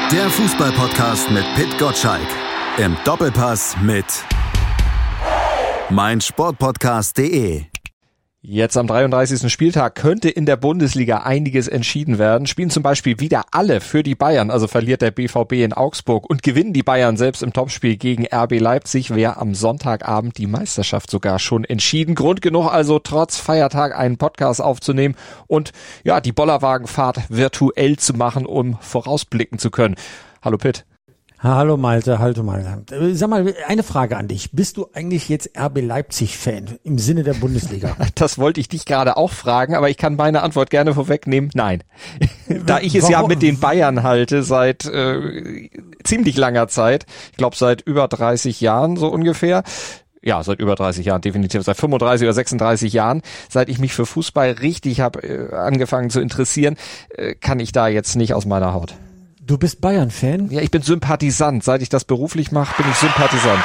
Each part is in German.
Der Fußball-Podcast mit Pit Gottschalk. Im Doppelpass mit meinsportpodcast.de. Jetzt am 33. Spieltag könnte in der Bundesliga einiges entschieden werden. Spielen zum Beispiel wieder alle für die Bayern, also verliert der BVB in Augsburg und gewinnen die Bayern selbst im Topspiel gegen RB Leipzig, wäre am Sonntagabend die Meisterschaft sogar schon entschieden. Grund genug also trotz Feiertag einen Podcast aufzunehmen und ja, die Bollerwagenfahrt virtuell zu machen, um vorausblicken zu können. Hallo Pitt. Hallo Malte, hallo Malte. Sag mal, eine Frage an dich. Bist du eigentlich jetzt RB Leipzig-Fan im Sinne der Bundesliga? Das wollte ich dich gerade auch fragen, aber ich kann meine Antwort gerne vorwegnehmen. Nein. Da ich es ja mit den Bayern halte seit ziemlich langer Zeit, ich glaube seit über 30 Jahren so ungefähr, ja, seit über 30 Jahren, definitiv, seit 35 oder 36 Jahren, seit ich mich für Fußball richtig habe angefangen zu interessieren, kann ich da jetzt nicht aus meiner Haut. Du bist Bayern-Fan? Ja, ich bin Sympathisant. Seit ich das beruflich mache, bin ich Sympathisant.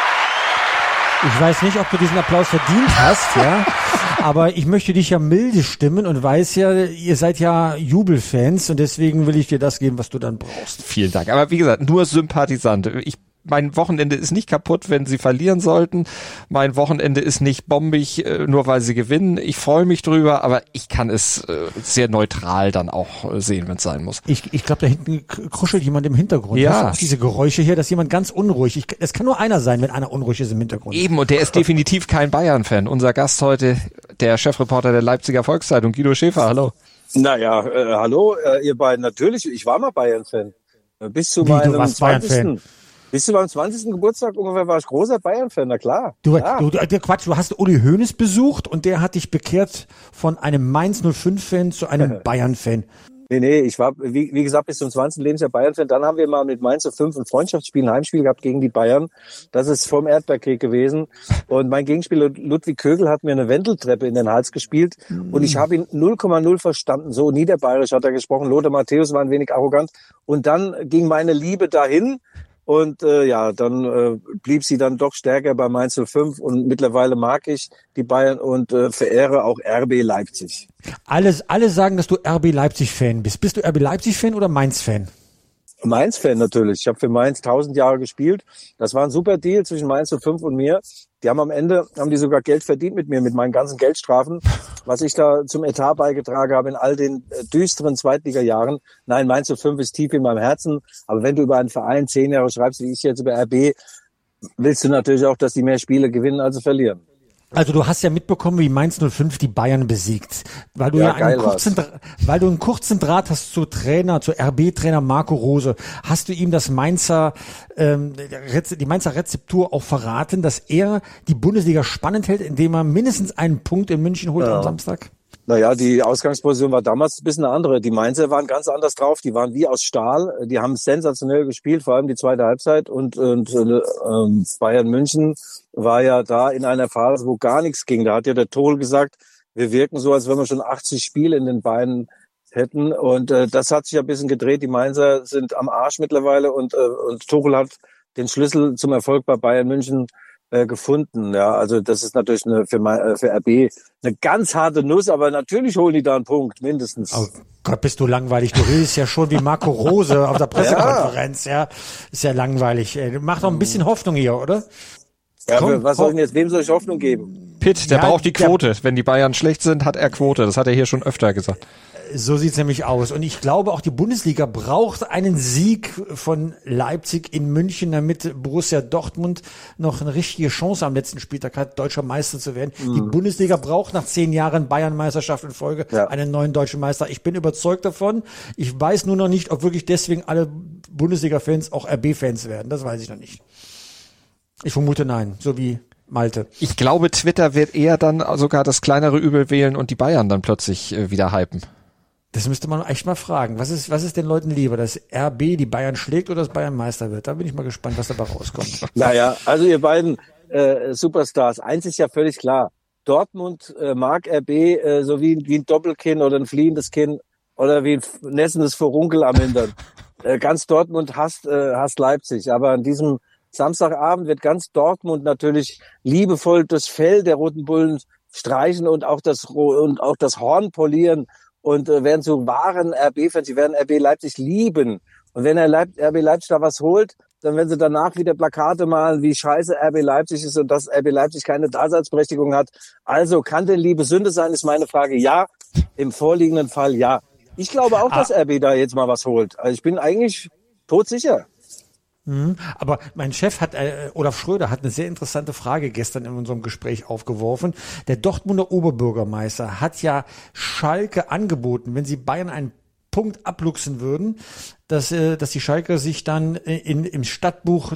Ich weiß nicht, ob du diesen Applaus verdient hast, ja. Aber ich möchte dich ja milde stimmen und weiß ja, ihr seid ja Jubelfans und deswegen will ich dir das geben, was du dann brauchst. Vielen Dank. Aber wie gesagt, nur Sympathisant. Mein Wochenende ist nicht kaputt, wenn sie verlieren sollten. Mein Wochenende ist nicht bombig, nur weil sie gewinnen. Ich freue mich drüber, aber ich kann es sehr neutral dann auch sehen, wenn es sein muss. Ich glaube, da hinten kuschelt jemand im Hintergrund. Ja. Hast du auch diese Geräusche hier, dass jemand ganz unruhig. Es kann nur einer sein, wenn einer unruhig ist im Hintergrund. Eben, und der ist definitiv kein Bayern-Fan. Unser Gast heute, der Chefreporter der Leipziger Volkszeitung, Guido Schäfer. Hallo. Naja, hallo, ihr beiden. Natürlich, ich war mal Bayern-Fan. Bis zu Wie, meinem du warst 20. Bayern-Fan? Bis zu meinem 20. Geburtstag ungefähr war ich großer Bayern-Fan, na klar. Quatsch, du hast Uli Hoeneß besucht und der hat dich bekehrt von einem Mainz 05-Fan zu einem Bayern-Fan. Nee, ich war, wie gesagt, bis zum 20. Lebensjahr Bayern-Fan. Dann haben wir mal mit Mainz 05 ein Freundschaftsspiel, ein Heimspiel gehabt gegen die Bayern. Das ist vom Erdbeerkrieg gewesen. Und mein Gegenspieler Ludwig Kögel hat mir eine Wendeltreppe in den Hals gespielt. Und ich habe ihn 0,0 verstanden. So niederbayerisch hat er gesprochen. Lothar Matthäus war ein wenig arrogant. Und dann ging meine Liebe dahin. Und dann blieb sie dann doch stärker bei Mainz 05 und mittlerweile mag ich die Bayern und verehre auch RB Leipzig. Alle sagen, dass du RB Leipzig-Fan bist. Bist du RB Leipzig-Fan oder Mainz-Fan? Mainz-Fan natürlich. Ich habe für Mainz 1000 Jahre gespielt. Das war ein super Deal zwischen Mainz 05 und mir. Die haben die sogar Geld verdient mit mir, mit meinen ganzen Geldstrafen, was ich da zum Etat beigetragen habe in all den düsteren Zweitliga-Jahren. Nein, Mainz 05 ist tief in meinem Herzen. Aber wenn du über einen Verein 10 Jahre schreibst, wie ich jetzt über RB, willst du natürlich auch, dass die mehr Spiele gewinnen, als sie verlieren. Also du hast ja mitbekommen, wie Mainz 05 die Bayern besiegt, weil du weil du einen kurzen Draht hast zu RB-Trainer Marco Rose. Hast du ihm das die Mainzer Rezeptur auch verraten, dass er die Bundesliga spannend hält, indem er mindestens einen Punkt in München holt am Samstag? Naja, die Ausgangsposition war damals ein bisschen eine andere. Die Mainzer waren ganz anders drauf. Die waren wie aus Stahl. Die haben sensationell gespielt, vor allem die zweite Halbzeit. Und Bayern München war ja da in einer Phase, wo gar nichts ging. Da hat ja der Tuchel gesagt, wir wirken so, als wenn wir schon 80 Spiele in den Beinen hätten. Und das hat sich ein bisschen gedreht. Die Mainzer sind am Arsch mittlerweile und Tuchel hat den Schlüssel zum Erfolg bei Bayern München gefunden. Ja, also das ist natürlich für RB eine ganz harte Nuss, aber natürlich holen die da einen Punkt, mindestens. Oh Gott, bist du langweilig. Du redest ja schon wie Marco Rose auf der Pressekonferenz. Ja, ist ja langweilig. Mach doch ein bisschen Hoffnung hier, oder? Ja, was soll ich denn jetzt? Wem soll ich Hoffnung geben? Pitt, der braucht die Quote. Wenn die Bayern schlecht sind, hat er Quote. Das hat er hier schon öfter gesagt. So sieht's nämlich aus. Und ich glaube, auch die Bundesliga braucht einen Sieg von Leipzig in München, damit Borussia Dortmund noch eine richtige Chance am letzten Spieltag hat, deutscher Meister zu werden. Die Bundesliga braucht nach 10 Jahren Bayern-Meisterschaft in Folge einen neuen deutschen Meister. Ich bin überzeugt davon. Ich weiß nur noch nicht, ob wirklich deswegen alle Bundesliga-Fans auch RB-Fans werden. Das weiß ich noch nicht. Ich vermute nein, so wie Malte. Ich glaube, Twitter wird eher dann sogar das kleinere Übel wählen und die Bayern dann plötzlich wieder hypen. Das müsste man echt mal fragen. Was ist den Leuten lieber, dass RB die Bayern schlägt oder dass Bayern Meister wird? Da bin ich mal gespannt, was dabei rauskommt. Naja, also ihr beiden Superstars, eins ist ja völlig klar. Dortmund mag RB so wie ein Doppelkinn oder ein fliehendes Kinn oder wie ein nässendes Furunkel am Hintern. Ganz Dortmund hasst Leipzig, aber an diesem Samstagabend wird ganz Dortmund natürlich liebevoll das Fell der Roten Bullen streichen und auch das Horn polieren und werden zu wahren RB-Fans. Sie werden RB Leipzig lieben Und wenn RB Leipzig da was holt, dann werden sie danach wieder Plakate malen, wie scheiße RB Leipzig ist und dass RB Leipzig keine Daseinsberechtigung hat. Also kann denn Liebe Sünde sein, ist meine Frage. Ja, im vorliegenden Fall ja. Ich glaube auch, dass RB da jetzt mal was holt. Also ich bin eigentlich todsicher. Aber mein Chef Olaf Schröder hat eine sehr interessante Frage gestern in unserem Gespräch aufgeworfen. Der Dortmunder Oberbürgermeister hat ja Schalke angeboten, wenn sie Bayern einen Punkt abluchsen würden, dass die Schalker sich dann im Stadtbuch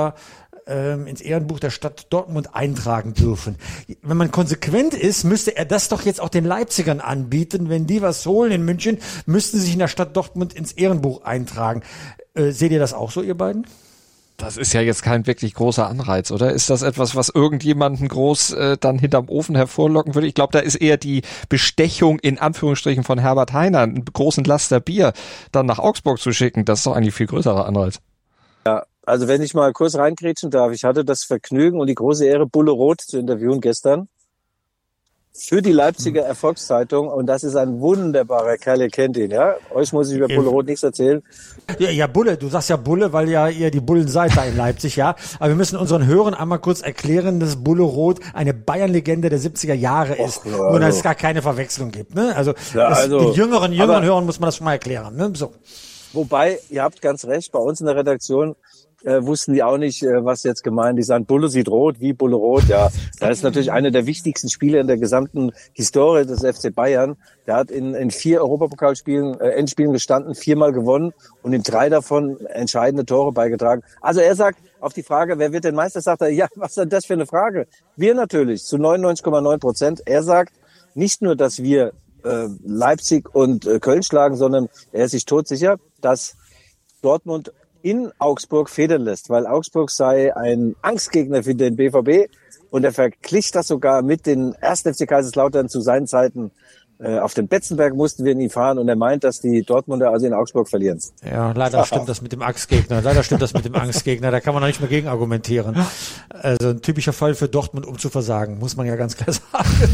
ins Ehrenbuch der Stadt Dortmund eintragen dürfen. Wenn man konsequent ist, müsste er das doch jetzt auch den Leipzigern anbieten. Wenn die was holen in München, müssten sie sich in der Stadt Dortmund ins Ehrenbuch eintragen. Seht ihr das auch so, ihr beiden? Das ist ja jetzt kein wirklich großer Anreiz, oder? Ist das etwas, was irgendjemanden groß dann hinterm Ofen hervorlocken würde? Ich glaube, da ist eher die Bestechung in Anführungsstrichen von Herbert Hainer, einen großen Laster Bier dann nach Augsburg zu schicken. Das ist doch eigentlich viel größerer Anreiz. Ja, also wenn ich mal kurz reingrätschen darf, ich hatte das Vergnügen und die große Ehre, Bulle Roth zu interviewen gestern für die Leipziger Erfolgszeitung, und das ist ein wunderbarer Kerl, ihr kennt ihn, ja? Euch muss ich über Bulle Roth nichts erzählen. Ja, Bulle, du sagst ja Bulle, weil ja ihr die Bullen seid da in Leipzig, ja? Aber wir müssen unseren Hörern einmal kurz erklären, dass Bulle Roth eine Bayern-Legende der 70er Jahre ist, nur dass es gar keine Verwechslung gibt, ne? Also, den jüngeren Hörern muss man das schon mal erklären, ne? So. Wobei, ihr habt ganz recht, bei uns in der Redaktion wussten die auch nicht, was jetzt gemeint. Die sagen, Bulle sieht rot, wie Bulle Rot. Ja, das ist natürlich einer der wichtigsten Spieler in der gesamten Historie des FC Bayern. Der hat in 4 Europapokalspielen, Endspielen gestanden, 4-mal gewonnen und in 3 davon entscheidende Tore beigetragen. Also er sagt auf die Frage, wer wird denn Meister, sagt er, ja, was ist denn das für eine Frage? Wir natürlich, zu 99,9%. Er sagt nicht nur, dass wir Leipzig und Köln schlagen, sondern er ist sich todsicher, dass Dortmund in Augsburg federn lässt, weil Augsburg sei ein Angstgegner für den BVB, und er verglich das sogar mit den 1. FC Kaiserslautern zu seinen Zeiten. Auf den Betzenberg mussten wir nie fahren, und er meint, dass die Dortmunder also in Augsburg verlieren. Ja, leider stimmt das mit dem Angstgegner. Da kann man noch nicht mehr gegen argumentieren. Also ein typischer Fall für Dortmund, um zu versagen, muss man ja ganz klar sagen.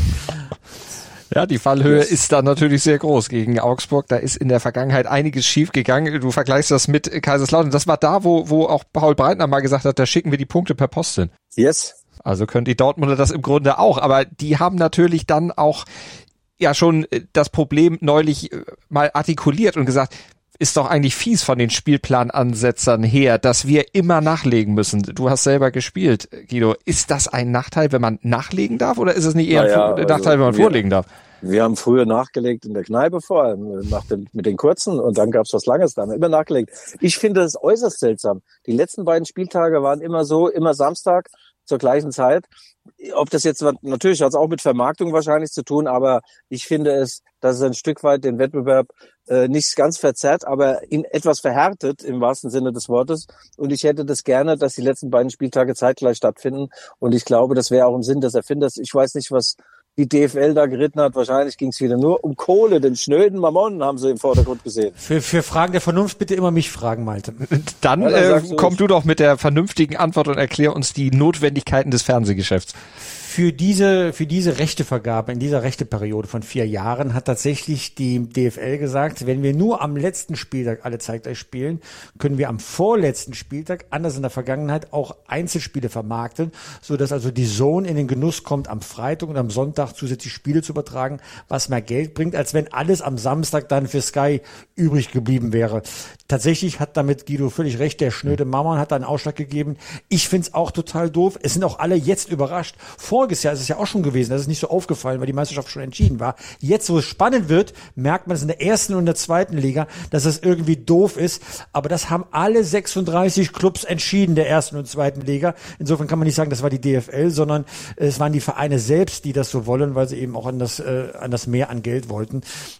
Ja, die Fallhöhe ist da natürlich sehr groß gegen Augsburg. Da ist in der Vergangenheit einiges schiefgegangen. Du vergleichst das mit Kaiserslautern. Das war da, wo auch Paul Breitner mal gesagt hat, da schicken wir die Punkte per Post hin. Yes. Also können die Dortmunder das im Grunde auch. Aber die haben natürlich dann auch ja schon das Problem neulich mal artikuliert und gesagt, ist doch eigentlich fies von den Spielplanansetzern her, dass wir immer nachlegen müssen. Du hast selber gespielt, Guido. Ist das ein Nachteil, wenn man nachlegen darf, oder ist es nicht eher ein Nachteil, wenn man vorlegen darf? Wir haben früher nachgelegt in der Kneipe vor allem, mit den kurzen, und dann gab's was Langes, da haben wir immer nachgelegt. Ich finde das äußerst seltsam. Die letzten beiden Spieltage waren immer so, immer Samstag zur gleichen Zeit. Ob das jetzt, natürlich hat es auch mit Vermarktung wahrscheinlich zu tun, aber ich finde dass es ein Stück weit den Wettbewerb nicht ganz verzerrt, aber ihn etwas verhärtet im wahrsten Sinne des Wortes. Und ich hätte das gerne, dass die letzten beiden Spieltage zeitgleich stattfinden. Und ich glaube, das wäre auch im Sinn des Erfinders. Ich weiß nicht, was die DFL da geritten hat. Wahrscheinlich ging es wieder nur um Kohle. Den schnöden Mammon haben sie im Vordergrund gesehen. Für Fragen der Vernunft bitte immer mich fragen, Malte. Dann komm du doch mit der vernünftigen Antwort und erklär uns die Notwendigkeiten des Fernsehgeschäfts. Für diese Rechtevergabe in dieser Rechteperiode von 4 Jahren hat tatsächlich die DFL gesagt, wenn wir nur am letzten Spieltag alle zeitgleich spielen, können wir am vorletzten Spieltag, anders in der Vergangenheit, auch Einzelspiele vermarkten, so dass also die DAZN in den Genuss kommt, am Freitag und am Sonntag zusätzlich Spiele zu übertragen, was mehr Geld bringt, als wenn alles am Samstag dann für Sky übrig geblieben wäre. Tatsächlich hat damit Guido völlig recht, der schnöde Mammon hat da einen Ausschlag gegeben. Ich find's auch total doof. Es sind auch alle jetzt überrascht. Voriges Jahr ist es ja auch schon gewesen, das ist nicht so aufgefallen, weil die Meisterschaft schon entschieden war. Jetzt, wo es spannend wird, merkt man es in der ersten und der zweiten Liga, dass das irgendwie doof ist. Aber das haben alle 36 Clubs entschieden, der ersten und zweiten Liga. Insofern kann man nicht sagen, das war die DFL, sondern es waren die Vereine selbst, die das so wollen, weil sie eben auch an das Mehr an Geld wollten.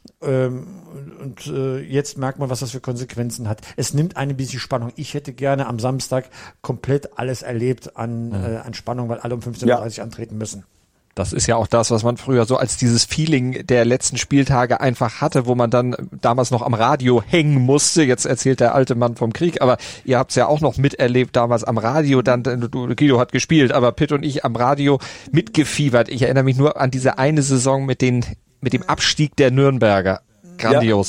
Jetzt merkt man, was das für Konsequenzen hat. Es nimmt ein bisschen Spannung. Ich hätte gerne am Samstag komplett alles erlebt an Spannung, weil alle um 15:30 Uhr antreten müssen. Das ist ja auch das, was man früher so als dieses Feeling der letzten Spieltage einfach hatte, wo man dann damals noch am Radio hängen musste. Jetzt erzählt der alte Mann vom Krieg, aber ihr habt es ja auch noch miterlebt damals am Radio. Dann Guido hat gespielt, aber Pitt und ich am Radio mitgefiebert. Ich erinnere mich nur an diese eine Saison mit dem Abstieg der Nürnberger. Grandios.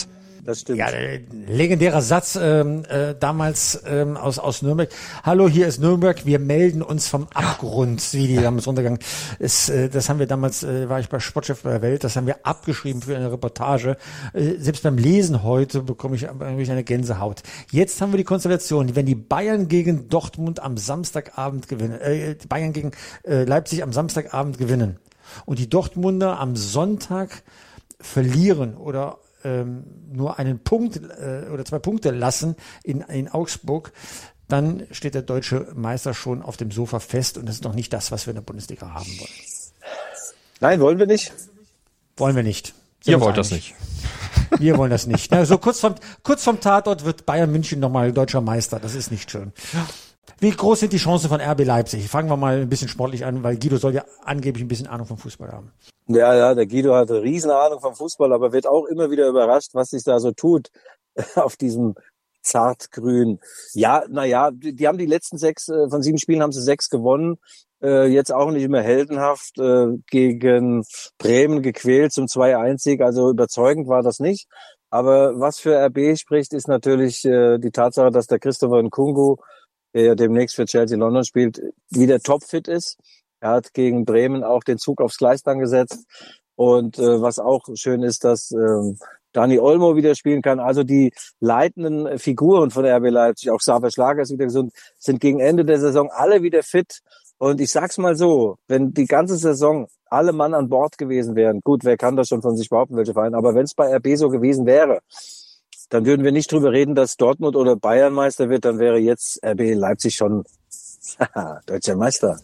Das stimmt. Ja, legendärer Satz damals aus Nürnberg. Hallo, hier ist Nürnberg, wir melden uns vom Abgrund, wie die damals runtergegangen ist. Das haben wir damals, war ich bei Sportchef bei der Welt, das haben wir abgeschrieben für eine Reportage. Selbst beim Lesen heute bekomme ich eine Gänsehaut. Jetzt haben wir die Konstellation, wenn die Bayern gegen Dortmund am Samstagabend gewinnen, Bayern gegen Leipzig am Samstagabend gewinnen und die Dortmunder am Sonntag verlieren oder nur einen Punkt oder 2 Punkte lassen in Augsburg, dann steht der deutsche Meister schon auf dem Sofa fest und das ist noch nicht das, was wir in der Bundesliga haben wollen. Nein, wollen wir nicht? Wollen wir nicht. Ihr wollt das nicht. Wir wollen das nicht. Na, so kurz vom Tatort wird Bayern München nochmal deutscher Meister. Das ist nicht schön. Wie groß sind die Chancen von RB Leipzig? Fangen wir mal ein bisschen sportlich an, weil Guido soll ja angeblich ein bisschen Ahnung vom Fußball haben. Ja, der Guido hat eine riesen Ahnung vom Fußball, aber wird auch immer wieder überrascht, was sich da so tut auf diesem Zartgrün. Ja, die haben die letzten 6 von 7 Spielen haben sie 6 gewonnen. Jetzt auch nicht immer heldenhaft gegen Bremen gequält zum 2-1-Sieg. Also überzeugend war das nicht. Aber was für RB spricht, ist natürlich die Tatsache, dass der Christopher Nkunku, der ja demnächst für Chelsea London spielt, wieder topfit ist. Er hat gegen Bremen auch den Zug aufs Gleis dann gesetzt. Und was auch schön ist, dass Dani Olmo wieder spielen kann. Also die leitenden Figuren von der RB Leipzig, auch Xaver Schlager ist wieder gesund, sind gegen Ende der Saison alle wieder fit. Und ich sag's mal so, wenn die ganze Saison alle Mann an Bord gewesen wären, gut, wer kann das schon von sich behaupten, welche Vereine, aber wenn es bei RB so gewesen wäre, dann würden wir nicht drüber reden, dass Dortmund oder Bayern Meister wird, dann wäre jetzt RB Leipzig schon deutscher Meister.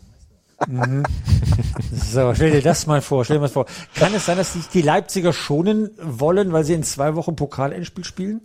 So, stell dir das mal vor. Kann es sein, dass sich die Leipziger schonen wollen, weil sie in 2 Wochen Pokal-Endspiel spielen?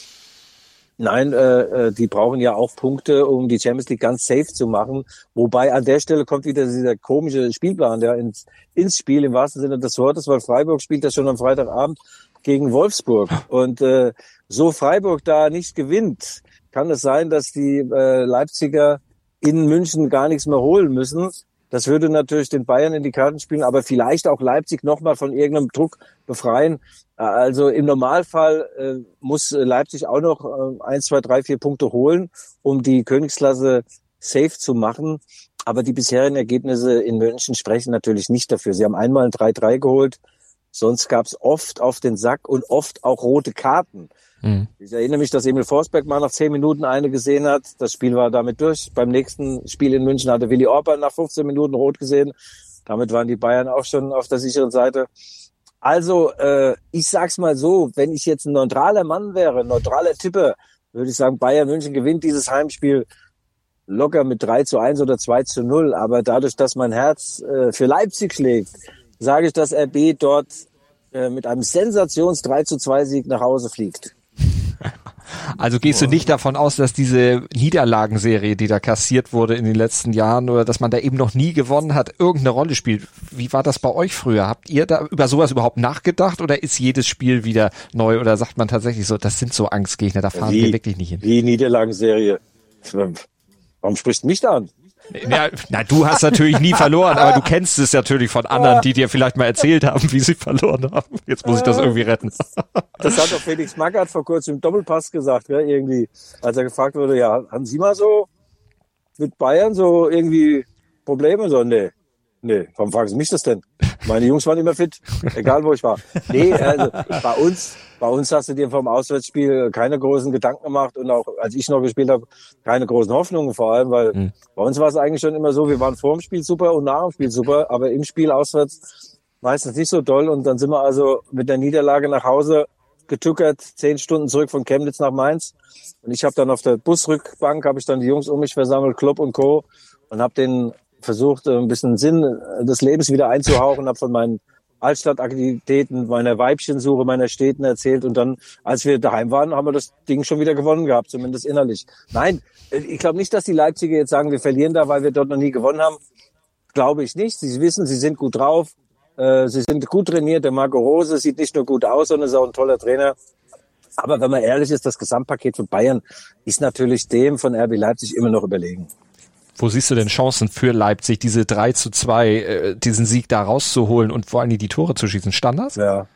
Nein, die brauchen ja auch Punkte, um die Champions League ganz safe zu machen. Wobei an der Stelle kommt wieder dieser komische Spielplan ja, ins Spiel, im wahrsten Sinne des Wortes, weil Freiburg spielt das schon am Freitagabend gegen Wolfsburg. Und so Freiburg da nicht gewinnt, kann es sein, dass die Leipziger in München gar nichts mehr holen müssen. Das würde natürlich den Bayern in die Karten spielen, aber vielleicht auch Leipzig nochmal von irgendeinem Druck befreien. Also im Normalfall muss Leipzig auch noch 1, 2, 3, 4 Punkte holen, um die Königsklasse safe zu machen. Aber die bisherigen Ergebnisse in München sprechen natürlich nicht dafür. Sie haben einmal ein 3-3 geholt, sonst gab es oft auf den Sack und oft auch rote Karten. Ich erinnere mich, dass Emil Forsberg mal nach 10 Minuten eine gesehen hat. Das Spiel war damit durch. Beim nächsten Spiel in München hatte Willi Orban nach 15 Minuten rot gesehen. Damit waren die Bayern auch schon auf der sicheren Seite. Also, ich sag's mal so, wenn ich jetzt ein neutraler Mann wäre, ein neutraler Tipper, würde ich sagen, Bayern München gewinnt dieses Heimspiel locker mit 3-1 oder 2-0. Aber dadurch, dass mein Herz für Leipzig schlägt, sage ich, dass RB dort mit einem Sensations-3-2-Sieg nach Hause fliegt. Also gehst du nicht davon aus, dass diese Niederlagenserie, die da kassiert wurde in den letzten Jahren oder dass man da eben noch nie gewonnen hat, irgendeine Rolle spielt? Wie war das bei euch früher? Habt ihr da über sowas überhaupt nachgedacht oder ist jedes Spiel wieder neu oder sagt man tatsächlich so, das sind so Angstgegner, da fahren wir wirklich nicht hin? Wie Niederlagenserie? Warum sprichst du mich da an? Ja, na, du hast natürlich nie verloren, aber du kennst es natürlich von anderen, die dir vielleicht mal erzählt haben, wie sie verloren haben. Jetzt muss ich das irgendwie retten. Das hat doch Felix Magath vor kurzem im Doppelpass gesagt, ja, irgendwie, als er gefragt wurde, ja, haben Sie mal so mit Bayern so irgendwie Probleme? So, nee, warum fragen Sie mich das denn? Meine Jungs waren immer fit, egal wo ich war. Nee, also bei uns hast du dir vom Auswärtsspiel keine großen Gedanken gemacht und auch als ich noch gespielt habe, keine großen Hoffnungen vor allem, weil bei uns war es eigentlich schon immer so, wir waren vor dem Spiel super und nach dem Spiel super, aber im Spiel auswärts meistens nicht so doll und dann sind wir also mit der Niederlage nach Hause getuckert, 10 Stunden zurück von Chemnitz nach Mainz und ich habe dann auf der Busrückbank, habe ich dann die Jungs um mich versammelt, Klopp und Co. und habe denen versucht, ein bisschen Sinn des Lebens wieder einzuhauchen, habe von meinen Altstadtaktivitäten, meiner Weibchensuche, meiner Städten erzählt und dann, als wir daheim waren, haben wir das Ding schon wieder gewonnen gehabt, zumindest innerlich. Nein, ich glaube nicht, dass die Leipziger jetzt sagen, wir verlieren da, weil wir dort noch nie gewonnen haben. Glaube ich nicht. Sie wissen, sie sind gut drauf, sie sind gut trainiert. Der Marco Rose sieht nicht nur gut aus, sondern ist auch ein toller Trainer. Aber wenn man ehrlich ist, das Gesamtpaket von Bayern ist natürlich dem von RB Leipzig immer noch überlegen. Wo siehst du denn Chancen für Leipzig, diese 3-2, diesen Sieg da rauszuholen und vor allem die Tore zu schießen? Standards? Ja.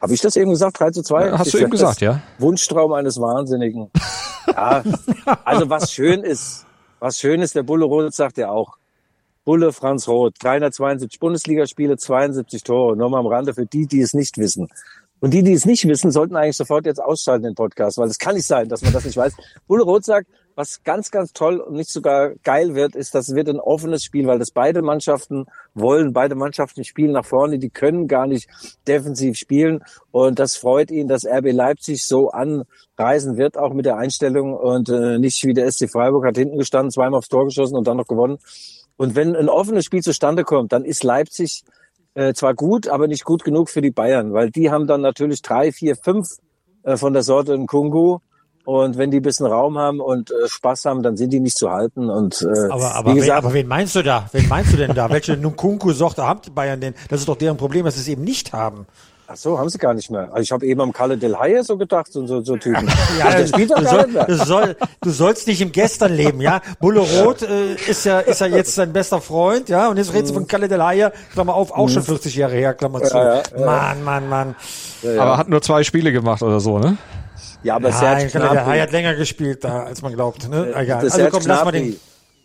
Habe ich das eben gesagt? 3-2? Hast du eben gesagt, ja. Wunschtraum eines Wahnsinnigen. Ja, also was schön ist, der Bulle Roth sagt ja auch. Bulle Franz Roth, 372 Bundesligaspiele, 72 Tore. Nur mal am Rande für die es nicht wissen. Und die es nicht wissen, sollten eigentlich sofort jetzt ausschalten, den Podcast, weil es kann nicht sein, dass man das nicht weiß. Bulle Roth sagt, was ganz, ganz toll und nicht sogar geil wird, ist, das wird ein offenes Spiel, weil das beide Mannschaften wollen. Beide Mannschaften spielen nach vorne, die können gar nicht defensiv spielen. Und das freut ihn, dass RB Leipzig so anreisen wird, auch mit der Einstellung. Und nicht wie der SC Freiburg hat hinten gestanden, zweimal aufs Tor geschossen und dann noch gewonnen. Und wenn ein offenes Spiel zustande kommt, dann ist Leipzig zwar gut, aber nicht gut genug für die Bayern, weil die haben dann natürlich 3, 4, 5 von der Sorte Nkunku. Und wenn die ein bisschen Raum haben und Spaß haben, dann sind die nicht zu halten. Und aber wen meinst du da? Wen meinst du denn da? Welche Nkunku-Sorte haben die Bayern denn? Das ist doch deren Problem, dass sie es eben nicht haben. Ach so, haben sie gar nicht mehr. Also ich habe eben am Kalle Del Haye so gedacht, so Typen. Ja, der spielt doch gar nicht mehr. Du sollst nicht im Gestern leben, ja. Bulle Roth ist ja jetzt sein bester Freund, ja. Und jetzt redest du von Kalle Del Haye, Klammer auf, auch schon 40 Jahre her, Klammer zu. Ja. Mann. Ja. Aber hat nur 2 Spiele gemacht oder so, ne? Ja, aber Serge Gnabry. Der hat länger gespielt da, als man glaubt. Ne? Egal. Also komm, lass mal den.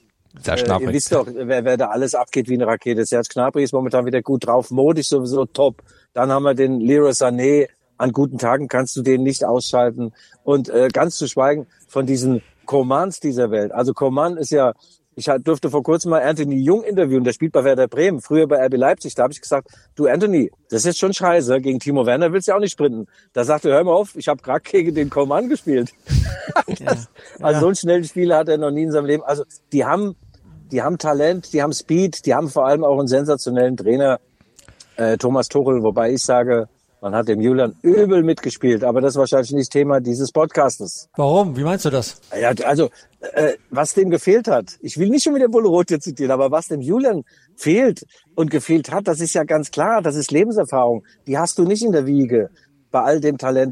Ihr wisst doch, wer da alles abgeht wie eine Rakete. Serge Gnabry ist momentan wieder gut drauf, modisch sowieso top. Dann haben wir den Leroy Sané. An guten Tagen kannst du den nicht ausschalten. Und ganz zu schweigen von diesen Comans dieser Welt. Also Coman ist ja, ich durfte vor kurzem mal Anthony Jung interviewen, der spielt bei Werder Bremen, früher bei RB Leipzig. Da habe ich gesagt, du Anthony, das ist jetzt schon scheiße, gegen Timo Werner willst du ja auch nicht sprinten. Da sagte er, hör mal auf, ich habe gerade gegen den Coman gespielt. Also so einen schnellen Spieler hat er noch nie in seinem Leben. Also die haben Talent, die haben Speed, die haben vor allem auch einen sensationellen Trainer, Thomas Tuchel, wobei ich sage, man hat dem Julian übel mitgespielt, aber das ist wahrscheinlich nicht Thema dieses Podcastes. Warum? Wie meinst du das? Ja, also, was dem gefehlt hat, ich will nicht schon wieder Bulle Roth jetzt zitieren, aber was dem Julian fehlt und gefehlt hat, das ist ja ganz klar, das ist Lebenserfahrung. Die hast du nicht in der Wiege. Bei all dem Talent,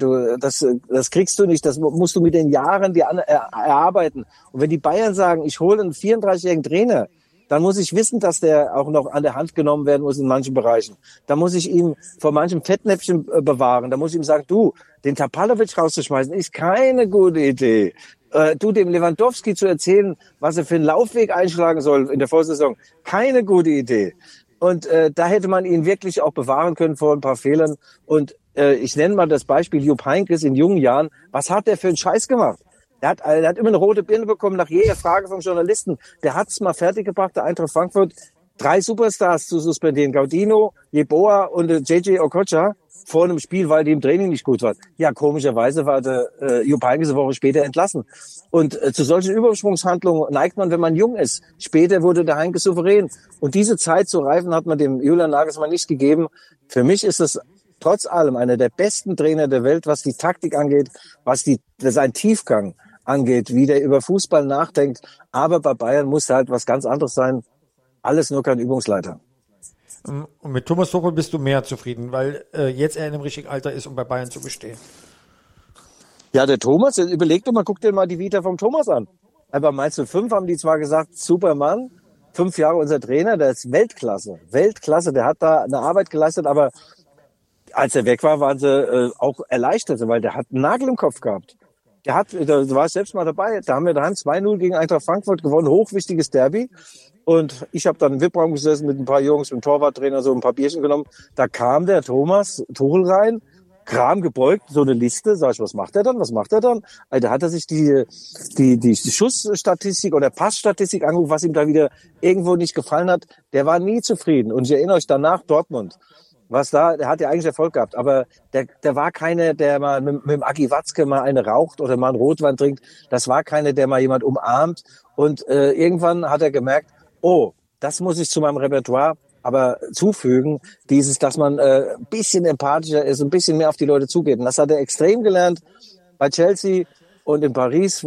das kriegst du nicht, das musst du mit den Jahren dir erarbeiten. Und wenn die Bayern sagen, ich hole einen 34-jährigen Trainer, dann muss ich wissen, dass der auch noch an der Hand genommen werden muss in manchen Bereichen. Da muss ich ihm vor manchem Fettnäpfchen bewahren. Da muss ich ihm sagen, du, den Tapalovic rauszuschmeißen, ist keine gute Idee. Du, dem Lewandowski zu erzählen, was er für einen Laufweg einschlagen soll in der Vorsaison, keine gute Idee. Und da hätte man ihn wirklich auch bewahren können vor ein paar Fehlern. Und ich nenne mal das Beispiel Jupp Heynckes in jungen Jahren. Was hat der für einen Scheiß gemacht? Der hat immer eine rote Birne bekommen nach jeder Frage vom Journalisten. Der hat's mal fertiggebracht, der Eintracht Frankfurt, 3 Superstars zu suspendieren. Gaudino, Yeboah und JJ Okocha vor einem Spiel, weil die im Training nicht gut waren. Ja, komischerweise war der Jupp Heynckes eine Woche später entlassen. Und zu solchen Übersprungshandlungen neigt man, wenn man jung ist. Später wurde der Heynckes souverän. Und diese Zeit zu reifen hat man dem Julian Nagelsmann nicht gegeben. Für mich ist es trotz allem einer der besten Trainer der Welt, was die Taktik angeht, was sein Tiefgang angeht, wie der über Fußball nachdenkt. Aber bei Bayern muss halt was ganz anderes sein. Alles nur kein Übungsleiter. Und mit Thomas Tuchel bist du mehr zufrieden, weil jetzt er in einem richtigen Alter ist, um bei Bayern zu bestehen. Ja, der Thomas, überleg doch mal, guck dir mal die Vita vom Thomas an. Aber meinst du, 5 haben die zwar gesagt, Supermann, 5 Jahre unser Trainer, der ist Weltklasse. Weltklasse, der hat da eine Arbeit geleistet, aber als er weg war, waren sie auch erleichtert, weil der hat einen Nagel im Kopf gehabt. Da war ich selbst mal dabei, da haben wir daheim 2-0 gegen Eintracht Frankfurt gewonnen, hochwichtiges Derby. Und ich habe dann im VIP-Raum gesessen mit ein paar Jungs, mit dem Torwarttrainer, so ein paar Bierchen genommen. Da kam der Thomas Tuchel rein, Kram gebeugt, so eine Liste. Sag ich, was macht er dann? Alter, hat er sich die Schussstatistik oder Passstatistik angeguckt, was ihm da wieder irgendwo nicht gefallen hat. Der war nie zufrieden. Und ich erinnere euch danach Dortmund. Der hat ja eigentlich Erfolg gehabt, aber der war keine, der mal mit dem Agi Watzke mal eine raucht oder mal einen Rotwein trinkt. Das war keine, der mal jemand umarmt. Und irgendwann hat er gemerkt, oh, das muss ich zu meinem Repertoire aber zufügen, dass man ein bisschen empathischer ist, ein bisschen mehr auf die Leute zugeht. Und das hat er extrem gelernt bei Chelsea und in Paris,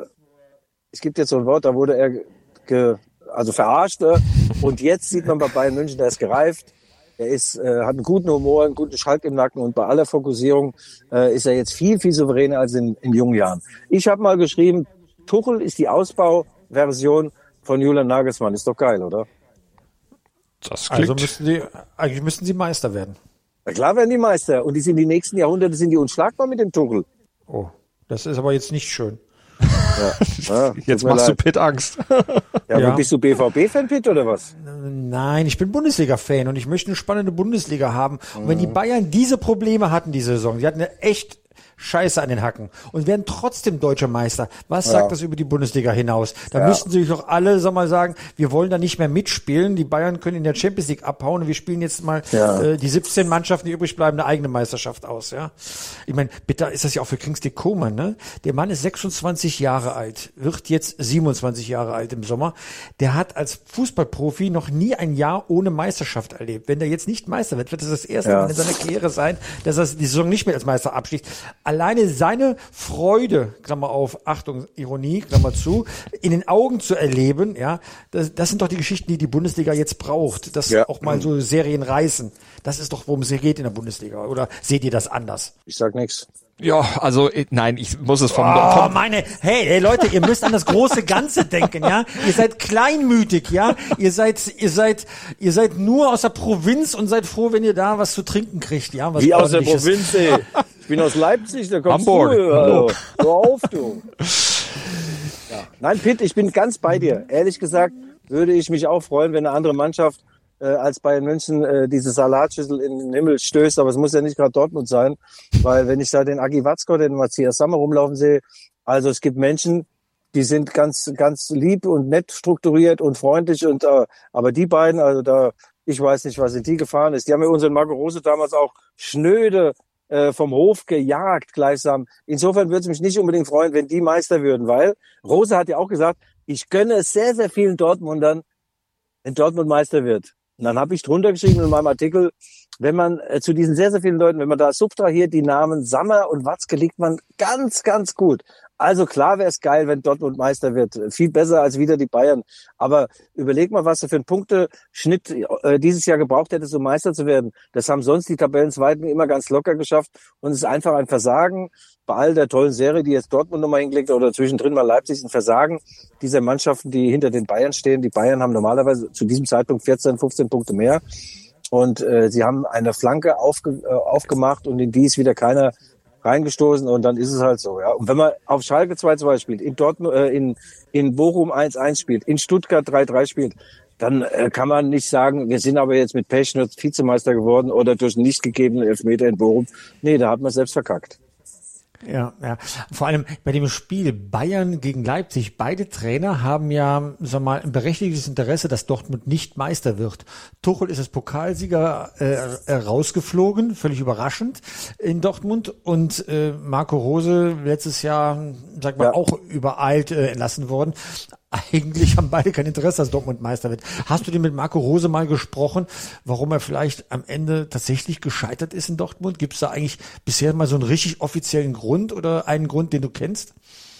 es gibt jetzt so ein Wort, da wurde er verarscht. Und jetzt sieht man bei Bayern München, der ist gereift. Er hat einen guten Humor, einen guten Schalk im Nacken und bei aller Fokussierung ist er jetzt viel, viel souveräner als in jungen Jahren. Ich habe mal geschrieben, Tuchel ist die Ausbauversion von Julian Nagelsmann. Ist doch geil, oder? Das klingt. Also müssten sie Meister werden. Na klar werden die Meister. Und die sind die nächsten Jahrhunderte sind die unschlagbar mit dem Tuchel. Oh, das ist aber jetzt nicht schön. Ja, Jetzt machst du Pitt Angst. Ja. Bist du BVB-Fan, Pitt, oder was? Nein, ich bin Bundesliga-Fan und ich möchte eine spannende Bundesliga haben. Und wenn die Bayern diese Probleme hatten, diese Saison, die hatten eine echt Scheiße an den Hacken und werden trotzdem deutscher Meister. Was sagt das über die Bundesliga hinaus? Da müssten sich doch alle, sagen, wir wollen da nicht mehr mitspielen. Die Bayern können in der Champions League abhauen und wir spielen jetzt mal die 17 Mannschaften, die übrig bleiben, eine eigene Meisterschaft aus. Ja, ich meine, bitte ist das ja auch für Kingsley Coman. Ne? Der Mann ist 26 Jahre alt, wird jetzt 27 Jahre alt im Sommer. Der hat als Fußballprofi noch nie ein Jahr ohne Meisterschaft erlebt. Wenn der jetzt nicht Meister wird, wird das erste Mal in seiner Karriere sein, dass er die Saison nicht mehr als Meister abschließt. Alleine seine Freude, Klammer auf, Achtung, Ironie, Klammer zu, in den Augen zu erleben, ja, das sind doch die Geschichten, die die Bundesliga jetzt braucht, dass auch mal so Serien reißen. Das ist doch, worum es hier geht in der Bundesliga. Oder seht ihr das anders? Ich sag nichts. Ja, also nein, ich muss es Hey Leute, ihr müsst an das große Ganze denken, ja? Ihr seid kleinmütig, ja? Ihr seid nur aus der Provinz und seid froh, wenn ihr da was zu trinken kriegt, ja? Was Wie aus der Provinz, ey. Ich bin aus Leipzig, da kommst Hamburg. du. Also. Hör auf, du. Ja. Nein, Pitt, ich bin ganz bei dir. Ehrlich gesagt würde ich mich auch freuen, wenn eine andere Mannschaft als Bayern München diese Salatschüssel in den Himmel stößt. Aber es muss ja nicht gerade Dortmund sein, weil wenn ich da den Agi Watzko, den Matthias Sammer rumlaufen sehe, also es gibt Menschen, die sind ganz, ganz lieb und nett strukturiert und freundlich und aber die beiden, also da, ich weiß nicht, was in die gefahren ist. Die haben ja unseren Marco Rose damals auch schnöde vom Hof gejagt gleichsam. Insofern würde es mich nicht unbedingt freuen, wenn die Meister würden, weil Rose hat ja auch gesagt, ich gönne es sehr, sehr vielen Dortmundern, wenn Dortmund Meister wird. Und dann habe ich drunter geschrieben in meinem Artikel, wenn man zu diesen sehr, sehr vielen Leuten, wenn man da subtrahiert, die Namen Sammer und Watzke, liegt man ganz, ganz gut. Also klar wäre es geil, wenn Dortmund Meister wird. Viel besser als wieder die Bayern. Aber überleg mal, was du für einen Punkteschnitt dieses Jahr gebraucht hättest, um Meister zu werden. Das haben sonst die Tabellenzweiten immer ganz locker geschafft. Und es ist einfach ein Versagen bei all der tollen Serie, die jetzt Dortmund nochmal hingelegt hat, oder zwischendrin mal Leipzig, ein Versagen dieser Mannschaften, die hinter den Bayern stehen. Die Bayern haben normalerweise zu diesem Zeitpunkt 14, 15 Punkte mehr. Und sie haben eine Flanke aufgemacht und in die ist wieder keiner reingestoßen und dann ist es halt so, ja. Und wenn man auf Schalke 2-2 spielt, in Dortmund, in Bochum 1-1 spielt, in Stuttgart 3-3 spielt, dann kann man nicht sagen, wir sind aber jetzt mit Pech nur Vizemeister geworden oder durch einen nicht gegebenen Elfmeter in Bochum. Nee, da hat man selbst verkackt. Ja. Vor allem bei dem Spiel Bayern gegen Leipzig, beide Trainer haben ja, ein berechtigtes Interesse, dass Dortmund nicht Meister wird. Tuchel ist als Pokalsieger rausgeflogen, völlig überraschend in Dortmund, und Marco Rose letztes Jahr, auch übereilt entlassen worden. Eigentlich haben beide kein Interesse, dass Dortmund Meister wird. Hast du denn mit Marco Rose mal gesprochen, warum er vielleicht am Ende tatsächlich gescheitert ist in Dortmund? Gibt es da eigentlich bisher mal so einen richtig offiziellen Grund oder einen Grund, den du kennst?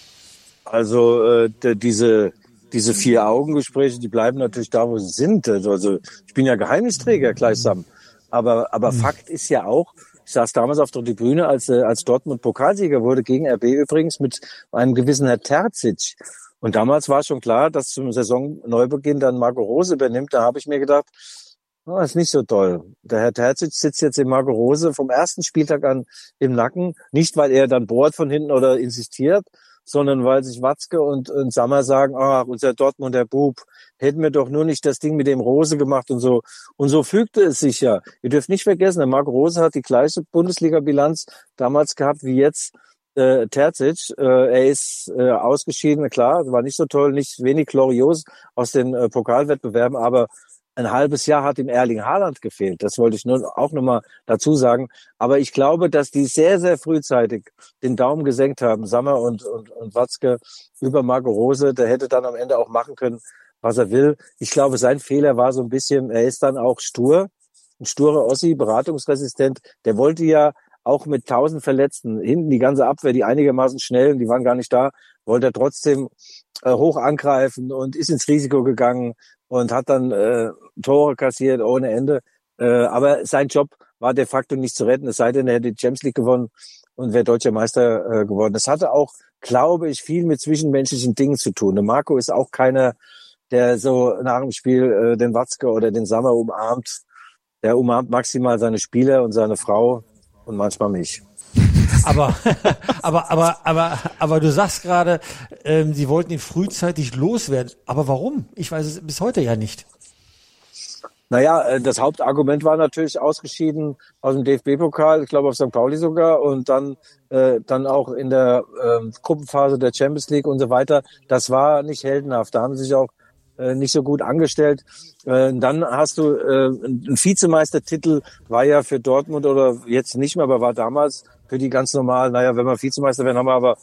Also diese 4-Augen-Gespräche, die bleiben natürlich da, wo sie sind. Also ich bin ja Geheimnisträger gleichsam. Aber Fakt ist ja auch, ich saß damals auf der Tribüne, als Dortmund Pokalsieger wurde, gegen RB übrigens, mit einem gewissen Herr Terzic. Und damals war schon klar, dass zum Saisonneubeginn dann Marco Rose übernimmt. Da habe ich mir gedacht, ist nicht so toll. Der Herr Terzic sitzt jetzt in Marco Rose vom ersten Spieltag an im Nacken. Nicht, weil er dann bohrt von hinten oder insistiert, sondern weil sich Watzke und Sammer sagen, unser Dortmunder Bub, hätten wir doch nur nicht das Ding mit dem Rose gemacht und so. Und so fügte es sich ja. Ihr dürft nicht vergessen, der Marco Rose hat die gleiche Bundesliga-Bilanz damals gehabt wie jetzt Terzic. Er ist ausgeschieden, klar, war nicht so toll, nicht wenig glorios aus den Pokalwettbewerben, aber ein halbes Jahr hat ihm Erling Haaland gefehlt. Das wollte ich auch nochmal dazu sagen. Aber ich glaube, dass die sehr, sehr frühzeitig den Daumen gesenkt haben, Sammer und Watzke, über Marco Rose. Der hätte dann am Ende auch machen können, was er will. Ich glaube, sein Fehler war so ein bisschen, er ist dann auch stur, ein sturer Ossi, beratungsresistent. Der wollte ja auch mit 1000 Verletzten, hinten die ganze Abwehr, die einigermaßen schnell, die waren gar nicht da, wollte er trotzdem hoch angreifen und ist ins Risiko gegangen und hat dann Tore kassiert ohne Ende. Aber sein Job war de facto nicht zu retten, es sei denn, er hätte die Champions League gewonnen und wäre deutscher Meister geworden. Das hatte auch, glaube ich, viel mit zwischenmenschlichen Dingen zu tun. Der Marco ist auch keiner, der so nach dem Spiel den Watzke oder den Sammer umarmt Der umarmt maximal seine Spieler und seine Frau und manchmal mich. Aber du sagst gerade, sie wollten ihn frühzeitig loswerden. Aber warum? Ich weiß es bis heute ja nicht. Naja, das Hauptargument war natürlich ausgeschieden aus dem DFB-Pokal, ich glaube auf St. Pauli sogar, und dann auch in der Gruppenphase der Champions League und so weiter. Das war nicht heldenhaft. Da haben sie sich auch nicht so gut angestellt. Dann hast du ein Vizemeistertitel, war ja für Dortmund oder jetzt nicht mehr, aber war damals für die ganz normal. Naja, wenn wir Vizemeister werden, haben wir aber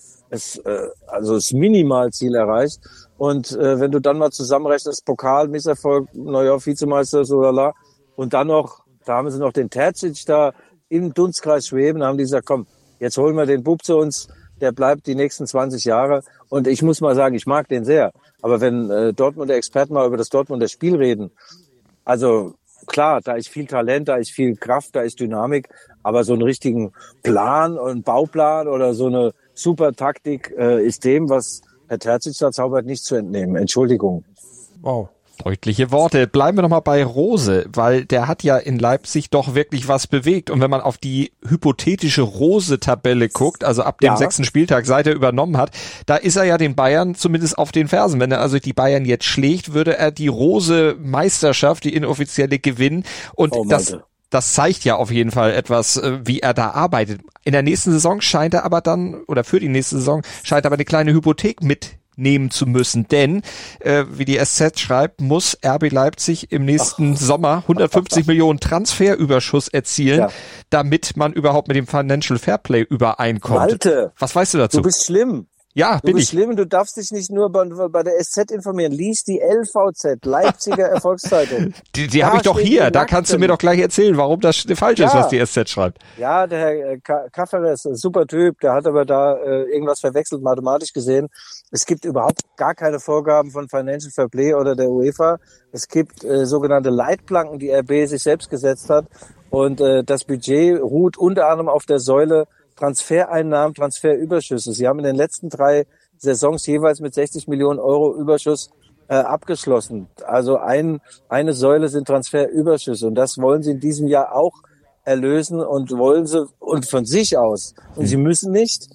das Minimalziel erreicht. Und wenn du dann mal zusammenrechnest, Pokal, Misserfolg, naja, Vizemeister, so lala, und dann noch, da haben sie noch den Terzic da im Dunstkreis schweben, da haben die gesagt, komm, jetzt holen wir den Bub zu uns, der bleibt die nächsten 20 Jahre. Und ich muss mal sagen, ich mag den sehr. Aber wenn Dortmunder Experten mal über das Dortmunder Spiel reden, also klar, da ist viel Talent, da ist viel Kraft, da ist Dynamik, aber so einen richtigen Plan und Bauplan oder so eine super Taktik ist dem, was Herr Terzic da zaubert, nicht zu entnehmen. Entschuldigung. Wow. Deutliche Worte. Bleiben wir nochmal bei Rose, weil der hat ja in Leipzig doch wirklich was bewegt. Und wenn man auf die hypothetische Rose-Tabelle guckt, also ab dem 6. Spieltag, seit er übernommen hat, da ist er ja den Bayern zumindest auf den Fersen. Wenn er also die Bayern jetzt schlägt, würde er die Rose-Meisterschaft, die inoffizielle, gewinnen. Und das zeigt ja auf jeden Fall etwas, wie er da arbeitet. In der nächsten Saison scheint er aber dann, oder für die nächste Saison, scheint er aber eine kleine Hypothek mitnehmen zu müssen, denn wie die SZ schreibt, muss RB Leipzig im nächsten Sommer 150 Millionen Transferüberschuss erzielen, damit man überhaupt mit dem Financial Fairplay übereinkommt. Malte, was weißt du dazu? Du bist schlimm. Ja, du bist schlimm. Du darfst dich nicht nur bei der SZ informieren. Lies die LVZ, Leipziger Erfolgszeitung. Die habe ich doch hier. Da kannst du mir doch gleich erzählen, warum das falsch ist, was die SZ schreibt. Ja, der Herr Kafferes, super Typ, der hat aber da irgendwas verwechselt, mathematisch gesehen. Es gibt überhaupt gar keine Vorgaben von Financial Fairplay oder der UEFA. Es gibt sogenannte Leitplanken, die RB sich selbst gesetzt hat. Und das Budget ruht unter anderem auf der Säule Transfereinnahmen, Transferüberschüsse. Sie haben in den letzten 3 Saisons jeweils mit 60 Millionen Euro Überschuss abgeschlossen. Also eine Säule sind Transferüberschüsse. Und das wollen sie in diesem Jahr auch erlösen und wollen sie und von sich aus. Und sie müssen nicht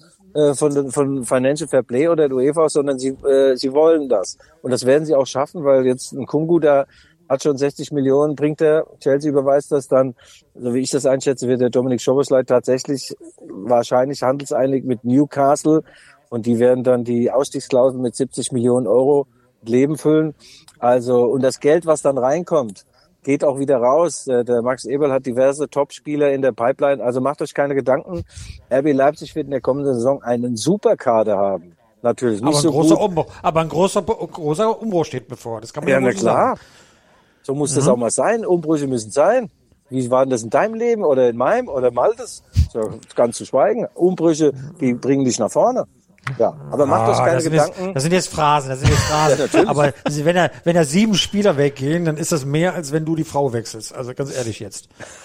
von Financial Fair Play oder der UEFA aus, sondern sie wollen das. Und das werden sie auch schaffen, weil jetzt ein Kungu, der hat schon 60 Millionen, bringt er. Chelsea überweist das dann, so wie ich das einschätze, wird der Dominik Szoboszlai tatsächlich wahrscheinlich handelseinig mit Newcastle und die werden dann die Ausstiegsklausel mit 70 Millionen Euro Leben füllen. Also, und das Geld, was dann reinkommt, geht auch wieder raus. Der Max Eberl hat diverse Top-Spieler in der Pipeline. Also macht euch keine Gedanken. RB Leipzig wird in der kommenden Saison einen Superkader haben. Natürlich nicht so gut. Aber ein großer Umbruch steht bevor. Das kann man ja wohl klar sagen. So muss das auch mal sein. Umbrüche müssen sein. Wie war denn das in deinem Leben oder in meinem oder Maltes? So, ganz zu schweigen. Umbrüche, die bringen dich nach vorne. Ja, aber macht euch keine Gedanken. Das sind jetzt Phrasen. Ja, aber wenn da 7 Spieler weggehen, dann ist das mehr, als wenn du die Frau wechselst. Also ganz ehrlich jetzt.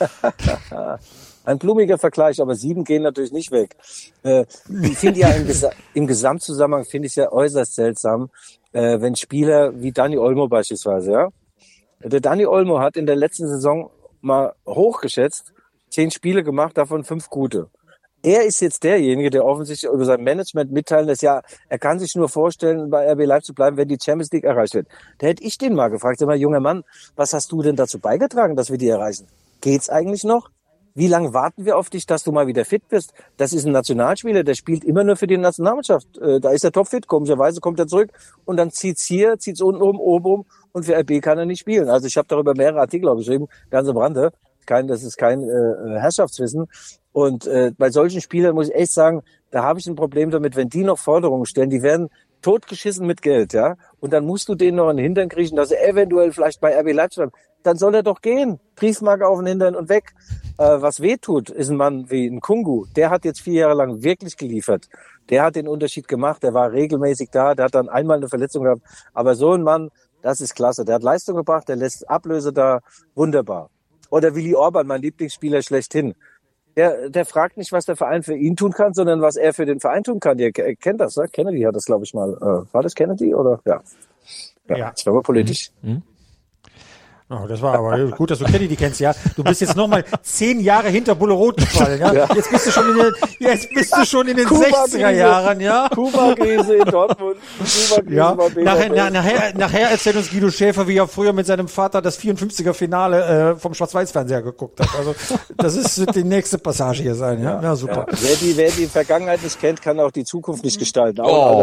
Ein blumiger Vergleich, aber 7 gehen natürlich nicht weg. Ich finde ja im Gesamtzusammenhang finde ich es ja äußerst seltsam, wenn Spieler wie Dani Olmo beispielsweise, ja. Der Dani Olmo hat in der letzten Saison mal hochgeschätzt 10 Spiele gemacht, davon 5 gute. Er ist jetzt derjenige, der offensichtlich über sein Management mitteilen lässt, ja, er kann sich nur vorstellen, bei RB Leipzig zu bleiben, wenn die Champions League erreicht wird. Da hätte ich den mal gefragt, sag mal, junger Mann, was hast du denn dazu beigetragen, dass wir die erreichen? Geht's eigentlich noch? Wie lange warten wir auf dich, dass du mal wieder fit bist? Das ist ein Nationalspieler, der spielt immer nur für die Nationalmannschaft. Da ist er topfit, komischerweise kommt er zurück und dann zieht's unten oben um und für RB kann er nicht spielen. Also ich habe darüber mehrere Artikel auch geschrieben, ganz am Rande. Das ist kein Herrschaftswissen. Und bei solchen Spielern muss ich echt sagen, da habe ich ein Problem damit, wenn die noch Forderungen stellen, die werden totgeschissen mit Geld, ja. Und dann musst du denen noch in den Hintern kriechen, dass er eventuell vielleicht bei RB Leipzig bleibt. Dann soll er doch gehen. Briefmarke auf den Hintern und weg. Was wehtut, ist ein Mann wie ein Kungu. Der hat jetzt 4 Jahre lang wirklich geliefert. Der hat den Unterschied gemacht. Der war regelmäßig da. Der hat dann einmal eine Verletzung gehabt. Aber so ein Mann, das ist klasse. Der hat Leistung gebracht. Der lässt Ablöse da. Wunderbar. Oder Willi Orban, mein Lieblingsspieler schlechthin. Der fragt nicht, was der Verein für ihn tun kann, sondern was er für den Verein tun kann. Ihr kennt das, ne? Kennedy hat das, glaube ich, mal. War das Kennedy oder? Ja. Jetzt werden wir politisch. Oh, das war aber gut, dass du Kenny die kennst, ja. Du bist jetzt nochmal 10 Jahre hinter Bulle Roth gefallen, ja. Ja. Jetzt bist du schon in den 60er Jahren, ja. Kuba-Krise in Dortmund. Ja. Nachher erzählt uns Guido Schäfer, wie er früher mit seinem Vater das 54er Finale vom Schwarz-Weiß-Fernseher geguckt hat. Also das wird die nächste Passage hier sein, ja. Ja, super. Ja. Wer die Vergangenheit nicht kennt, kann auch die Zukunft nicht gestalten.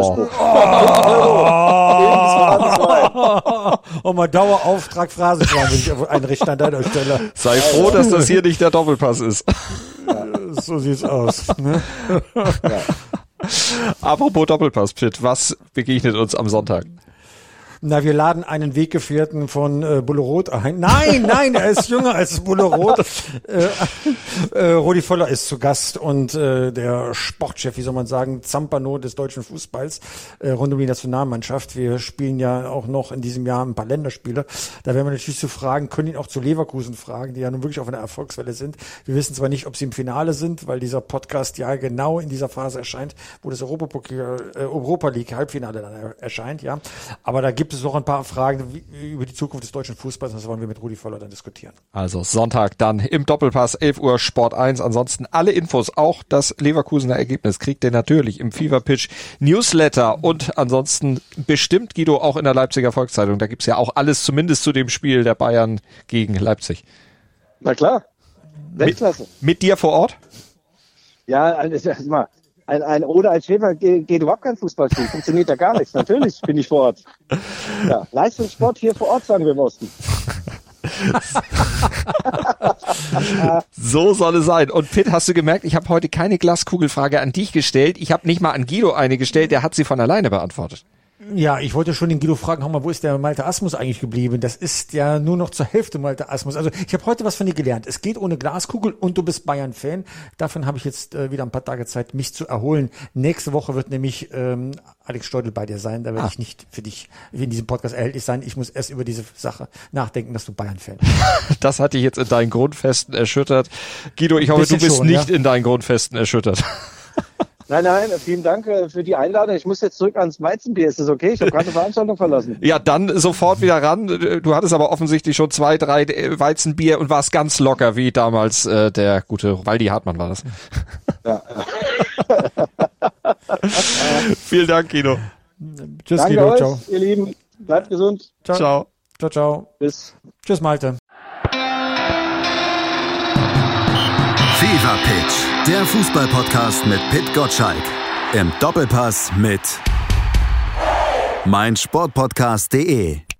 Mal Dauerauftrag Phrasenschwein will ich einrichten an deiner Stelle. Sei froh, dass das hier nicht der Doppelpass ist. Ja. So sieht's aus. Ne? Ja. Apropos Doppelpass, Pitt, was begegnet uns am Sonntag? Na, wir laden einen Weggefährten von Bulle Roth ein. Nein, er ist jünger als Bulle Roth. Rudi Völler ist zu Gast und der Sportchef, wie soll man sagen, Zampano des deutschen Fußballs rund um die Nationalmannschaft. Wir spielen ja auch noch in diesem Jahr ein paar Länderspiele. Da werden wir natürlich zu fragen, können ihn auch zu Leverkusen fragen, die ja nun wirklich auf einer Erfolgswelle sind. Wir wissen zwar nicht, ob sie im Finale sind, weil dieser Podcast ja genau in dieser Phase erscheint, wo das Europa League Halbfinale dann erscheint, ja. Aber da gibt es noch ein paar Fragen über die Zukunft des deutschen Fußballs, das wollen wir mit Rudi Völler dann diskutieren. Also Sonntag dann im Doppelpass, 11 Uhr Sport 1. Ansonsten alle Infos, auch das Leverkusener Ergebnis kriegt ihr natürlich im Fever Pitch Newsletter und ansonsten bestimmt, Guido, auch in der Leipziger Volkszeitung. Da gibt's ja auch alles zumindest zu dem Spiel der Bayern gegen Leipzig. Na klar, Weltklasse. Mit dir vor Ort? Ja, mal. Ein Oder als Schäfer geht überhaupt kein Fußballspiel. Funktioniert ja gar nichts. Natürlich bin ich vor Ort. Ja, Leistungssport hier vor Ort, sagen wir im Osten. So soll es sein. Und Pitt, hast du gemerkt, ich habe heute keine Glaskugelfrage an dich gestellt. Ich habe nicht mal an Guido eine gestellt, der hat sie von alleine beantwortet. Ja, ich wollte schon den Guido fragen, wo ist der Malte Asmus eigentlich geblieben? Das ist ja nur noch zur Hälfte Malte Asmus. Also ich habe heute was von dir gelernt. Es geht ohne Glaskugel und du bist Bayern-Fan. Davon habe ich jetzt wieder ein paar Tage Zeit, mich zu erholen. Nächste Woche wird nämlich Alex Steudel bei dir sein. Da werde ich nicht für dich in diesem Podcast erhältlich sein. Ich muss erst über diese Sache nachdenken, dass du Bayern-Fan bist. Das hat dich jetzt in deinen Grundfesten erschüttert. Guido, ich hoffe, du bist schon, nicht in deinen Grundfesten erschüttert. Nein, vielen Dank für die Einladung. Ich muss jetzt zurück ans Weizenbier. Ist das okay? Ich habe gerade eine Veranstaltung verlassen. Ja, dann sofort wieder ran. Du hattest aber offensichtlich schon 2, 3 Weizenbier und warst ganz locker, wie damals der gute Waldi Hartmann war das. Ja. Vielen Dank, Guido. Tschüss, Danke Guido. euch, Ciao. ihr Lieben. Bleibt gesund. Ciao. Ciao. Bis. Tschüss, Malte. Fever Pitch, der Fußballpodcast mit Pitt Gottschalk. Im Doppelpass mit meinsportpodcast.de.